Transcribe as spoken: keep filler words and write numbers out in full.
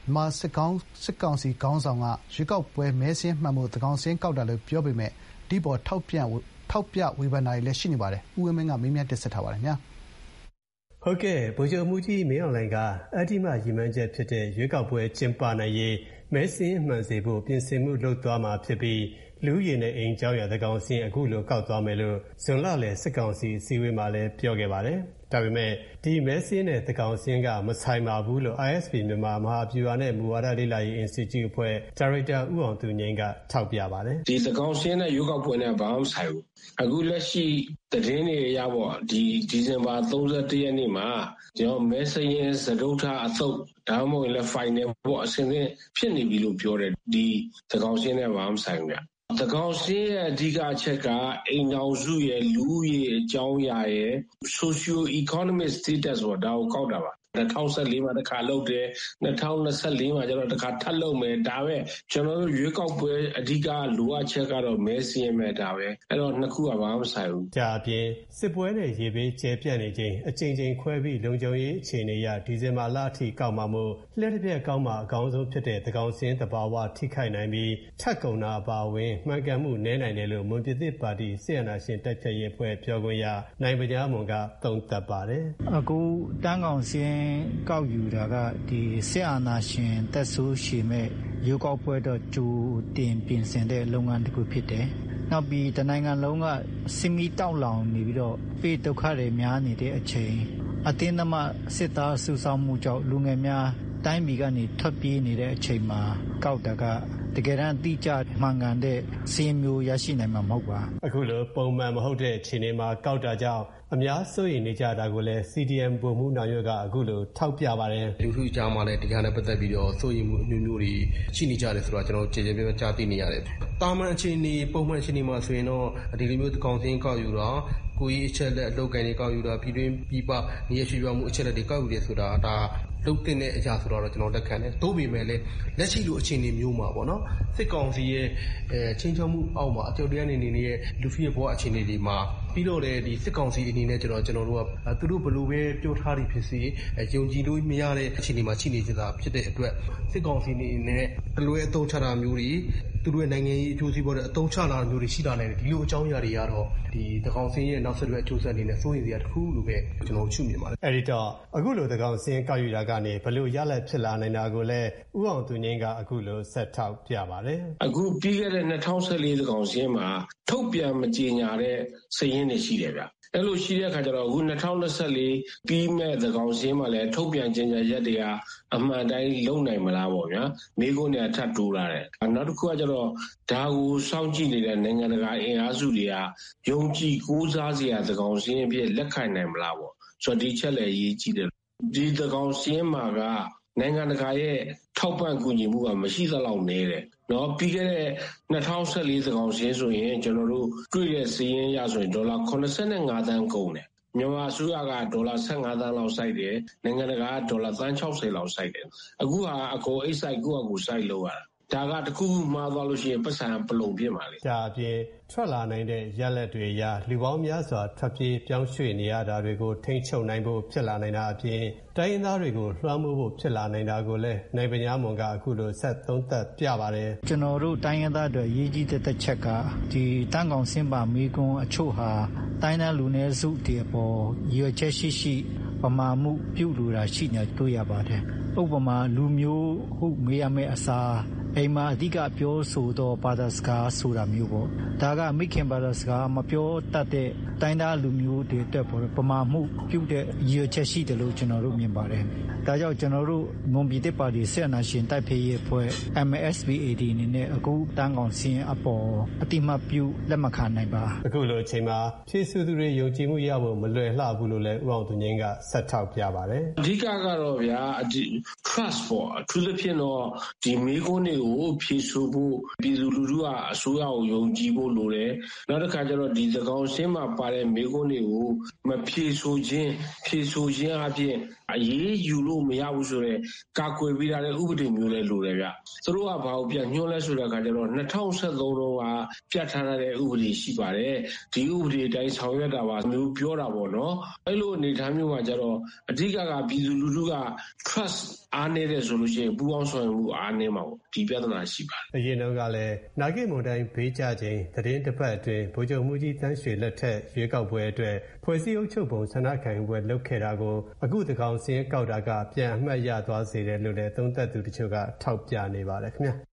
မာစစ်ကောင်စစ်ကောင်စီခေါင်းဆောင်ကရွေးကောက်ပွဲမဲစင်းမှန်မှုသကောင်စင်းကောက်တာလို့ပြောပေမဲ့ဒီပေါ်ထောက်ပြန်ထောက်ပြဝေဖန်တာတွေလည်းရှိနေပါတယ်။ဦးဝင်းမင်းကမေးမြန်းတင်ဆက်ထားပါတယ်ခင်ဗျာ။ဟုတ်ကဲ့ဗိုလ်ချုပ်မှုကြီးမင်းအောင်လှိုင်ကအတိမရည်မှန်းချက်ဖြစ်တဲ့ရွေးကောက်ပွဲကျင်းပနိုင်ရေးမဲစင်းမှန်စေဖို့ပြင်ဆင်မှုလုပ်သွားမှာဖြစ်ပြီးလူရည်နဲ့အိမ်ကြောင်းရသကောင်စင်းအခုလိုကောက်သွားမယ်လို့ဇွန်လလယ်စစ်ကောင်စီအစည်းအဝေးမှာလည်းပြောခဲ့ပါတယ်။ဒါပေမဲ့ဒီမဲစင်းနဲ့သကောင်စင်းကမဆိုင်ပါဘူးလို့ I S P မြန်မာမဟာဗျူဟာနဲ့မူဝါဒလေ့လာရေး Institute အဖွဲ့ဒါရိုက်တာဦးအောင်သူငြိမ်းကထောက်ပြပါတယ်။ဒီသကောင်စင်းနဲ့ရွေးကောက်ပွဲနဲ့ဘာမှမဆိုင်ဘူး။အခုလက်ရှိသတင်းတွေရပေါ့ဒီဒီဇင်ဘာ၃၁ရက်နေ့မှာကျွန်တော်မဲစရင်သဒုဋ္ဌအသုတ်ဒါမှမဟုတ်လည်း final ပေါ့အစဉ်သင်းဖြစ်နေပြီလို့ပြောတယ်ဒီသကောင်စင်းနဲ့ဘာမှမဆိုင်ဘူးဗျ။သကောင်စင်းရဲ့အဓိကအချက်ကအိမ်အောင်စုရဲ့လူရဲ့အကြောင်းအရာရဲ့ socio economic status ဆိုတာကိုကောက်တာပါ၂၀၁၄မှာတစ်ခါလုပ်တယ်၂၀၂၄မှာကျတော့တစ်ခါထပ်လုပ်မယ်ဒါပဲကျွန်တော်တို့ရွေးကောက်ပွဲအဓိကလိုအပ်ချက်ကတော့မဲစင်းမဲ့ဒါပဲအဲ့တော့နှစ်ခုကဘာမှမဆိုင်ဘူးဒါအပြင်စစ်ပွဲနဲ့ရေဘေးကျဲပြန့်နေခြင်းအချိန်ချင်းခွဲပြီးလုံခြုံရေးအခြေအနေရဒီဇင်ဘာလအထိကောက်မှမို့လျှက်တစ်ပြက်ကောက်မှအကောင်းဆုံးဖြစ်တဲ့သကောင်စင်းတဘာဝထိခိုက်နိုင်ပြီးထက်ကုန်တာအပါအဝင်မှန်ကန်မှုနည်းနိုင်တယ်လို့မွန်ပြည်သစ်ပါတီစစ်အာဏာရှင်တိုက်ဖျက်ရေးအဖွဲ့ပြောခွင့်ရနိုင်ပညာမွန်ကသုံးသပ်ပါတယ်အခုတန်းကောင်စင်းကောက်ယူတာကဒီစစ်အာဏာရှင်တက်ဆိုးရှည်မဲ့ရုပ်ောက်ပွဲတော့ကြိုတင်ပြင်ဆင်တဲ့လုပ်ငန်းတစ်ခုဖြစ်တယ်။နောက်ပြီးတနိုင်ငံလုံးကစင်မီတောက်လောင်နေပြီးတော့ပေဒုက္ခတွေများနေတဲ့အချိန်အတင်းသမားစစ်သားစုဆောင်မှုကြောင့်လူငယ်များတိုင်းပြည်ကနေထွက်ပြေးနေတဲ့အချိန်မှာကောက်တာကတကယ်တမ်းအတိအကျမှန်ကန်တဲ့စီးမျိုးရရှိနိုင်မှာမဟုတ်ပါအခုလိုပုံမှန်မဟုတ်တဲ့အခြေအနေမှာကောက်တာကြောင့်အများစိုးရိမ်နေကြတာကိုလည်း C D M ဗိုလ်မှူးနောင်ရွက်ကအခုလိုထောက်ပြပါတယ်လူထုအကြားမှာလည်းဒီကနေ့ပတ်သက်ပြီးတော့စိုးရိမ်မှုအမျိုးမျိုးတွေရှိနေကြတယ်ဆိုတော့ကျွန်တော်ကြေကြေပြပြကြားသိနေရတယ်တာမန်အခြေအနေပုံမှန်အခြေအနေမှာဆိုရင်တော့ဒီလိုမျိုးကောင်စင်းကောက်ယူတော့ကိုကြီးအချက်လက်အလုပ်ကိုင်းတွေကောက်ယူတာပြည်တွင်းပြည်ပနေရရှိပြမှုအချက်လက်တွေကောက်ယူတယ်ဆိုတာဒါလုတ်တင်တဲ့အရာဆိုတော့ကျွန်တော်လက်ခံတယ်တိုးပေမဲ့လည်းလက်ရှိလိုအခြေအနေမျိုးမှာပေါ့နော်စစ်ကောင်စီရဲ့အဲချင်းချောမှုအောက်မှာအကြောက်တရားနေနေတဲ့လူဖီရဲ့ဘဝအခြေအနေတွေမှာပြီးတော့လည်းဒီစစ်ကောင်စီအနေနဲ့ကျွန်တော်ကျွန်တော်တို့ကသူတို့ဘယ်လိုပဲပြောထားသည်ဖြစ်စေယုံကြည်လို့မရတဲ့အခြေအနေမှာရှိနေကြတာဖြစ်တဲ့အတွက်စစ်ကောင်စီအနေနဲ့အလွဲအသုံးချတာမျိုးတွေသူတို့ရဲ့နိုင်ငံရေးအကျိုးစီးပွားတွေအသုံးချတာမျိုးတွေရှိတာနဲ့ဒီလိုအကြောင်းအရာတွေကတော့ဒီသကောင်စင်းရဲ့နောက်ဆက်တွဲအကျိုးဆက်အနေနဲ့စိုးရိမ်စရာတစ်ခုလို့ပဲကျွန်တော်ချုပ်မြင်ပါတယ်အဲ့ဒီတော့အခုလိုသကောင်စင်းကောက်ယူတာကနေဘယ်လိုရလဒ်ဖြစ်လာနိုင်တာကိုလည်းဦးအောင်သူငင်းကအခုလိုဆက်ထောက်ပြပါတယ်အခုပြီးခဲ့တဲ့၂၀၁၄သကောင်စင်းမှာထုတ်ပြန်မကြေညာတဲ့စာရင်းတွေရှိတယ်ဗျအဲ့လိုရှိတဲ့အခါကျတော့အခု၂၀၂၄ပြီးမဲ့သကောင်စင်းမှာလည်းထုတ်ပြန်ကြေညာရက်တွေကအမှန်တိုင်းလုံနိုင်မလားပေါ့ဗျာမိကုန်းတွေထပ်တိုးလာတယ်နောက်တစ်ခုကကျတော့ဒါကိုစောင့်ကြည့်နေတဲ့နိုင်ငံတကာအင်အားစုတွေကယုံကြည်ကိုးစားစရာသကောင်စင်းအဖြစ်လက်ခံနိုင်မလားပေါ့ဆိုတော့ဒီချက်လည်းအရေးကြီးတယ်ဒီသကောင်စင်းမှာကနိုင်ငံတကာရဲ့ထောက်ပံ့ကူညီမှုကမရှိသလောက်နည်းတယ်နော်ပြီးခဲ့တဲ့၂၀၁၄သကောင်စင်းဆိုရင်ကျွန်တော်တို့တွေ့တဲ့စည်းရင်းရဆိုရင်ဒေါ်လာ၈၅သန်းကုန်တယ်မြန်မာအစိုးရကဒေါ်လာ၁၅သန်းလောက်စိုက်တယ်နိုင်ငံတကာကဒေါ်လာသန်း၆၀လောက်စိုက်တယ်အခုဟာအကုန်အိတ်စိုက်ကိုယ့်အကူစိုက်လို့ရတာဒါကတခုခုမှားသွားလို့ရှိရင်ပတ်စံပလုံပြစ်မှာလေဒါအပြင်ထွက်လာနိုင်တဲ့ရလဒ်တွေအရလူပေါင်းများစွာထွက်ပြေးပြောင်းရွှေ့နေရတာတွေကိုထိန်းချုပ်နိုင်ဖို့ဖြစ်လာနိုင်တာအပြင်တိုင်းရင်းသားတွေကိုလွှမ်းမိုးဖို့ဖြစ်လာနိုင်တာကိုလည်းနိုင်ပညာမွန်ကအခုလိုဆက်သုံးသပ်ပြပါတယ်ကျွန်တော်တို့တိုင်းရင်းသားတွေအရေးကြီးတဲ့တစ်ချက်ကဒီတန်းကောင်စင်းပါမိကွန်းအချို့ဟာတိုင်းသားလူနည်းစုတွေအပေါ်ရွေချက်ရှိရှိပမာမှုပြုလူတာရှိနေတွေ့ရပါတယ်ဥပမာလူမျိုးဟုတ်မေးရမယ့်အစားအိမ်မှာအဓိကပြောဆိုတော့ဘာသာစကားဆိုတာမျိုးပေါ့ဒါကမိခင်ဘာသာစကားမပြောတတ်တဲ့တိုင်းသားလူမျိုးတွေအတွက်ပေါ့ပမာမှုပြုတဲ့ရည်ချက်ရှိတယ်လို့ကျွန်တော်တို့မြင်ပါတယ်ဒါကြောင့်ကျွန်တော်တို့မွန်ပြည်သစ်ပါတီစစ်အာဏာရှင်တိုက်ဖျက်ရေးအဖွဲ့ M S P A D အနေနဲ့အခုတန်းကောင်စင်းအပေါ်အတိမပြုလက်မခံနိုင်ပါအခုလိုအချိန်မှာဖြည့်ဆူသူတွေယုံကြည်မှုရဖို့မလွယ်လှဘူးလို့လည်းဦးအောင်သူငင်းကဆက်ထောက်ပြပါတယ်အဓိကကတော့ဗျာ trust ပေါ့အထူးသဖြင့်တော့ဒီမိကုန်းတွေကိုဖြည့်ဆူဖို့ပြည်သူလူထုကအစိုးရကိုယုံကြည်ဖို့လိုတယ်နောက်တစ်ခါကျတော့ဒီသကောင်စင်းမှာပါတဲ့မိကုန်းတွေကိုမဖြည့်ဆူခြင်းဖြည့်ဆူခြင်းအပြင်အရေးယူလို့မရဘူးဆိုတော့ကာကွယ်ပေးထားတဲ့ဥပဒေမျိုးလည်းလိုတယ်ဗျသူတို့ကဘာကိုပြန်ညှိုးလဲဆိုတဲ့အခါကျတော့၂၀၁၃တုန်းကပြဋ္ဌာန်းတဲ့ဥပဒေရှိပါတယ်ဒီဥပဒေတိုင်းဆောင်ရွက်တာပါမျိုးပြောတာပေါ့နော်အဲ့လိုအနေထားမျိုးမှာကျတော့အဓိကကပြည်သူလူထုက trust အားနည်းတယ်ဆိုလို့ရှိရင်ပူးပေါင်းဆောင်ရွက်မှုအားနည်းမှာပေါ့ဒီပြဿနာရှိပါတယ်အရင်တော့ကလည်းနာဂစ်မုန်တိုင်းဘေးကျချိန်သတင်းတစ်ပတ်အတွင်းဗိုလ်ချုပ်မှုကြီးတန်းရွှေလက်ထက်ရွေးကောက်ပွဲအတွက်ဖွဲ့စည်းအုပ်ချုပ်ပုံဆန္ဒခံယူပွဲလုပ်ခဲ့တာကိုအခုသကောင်စင်းကောက်တာကပြန်အမှတ်ရသွားစေတယ်လို့လည်းသုံးသပ်သူတချို့ကထောက်ပြနေပါတယ်ခင်ဗျာ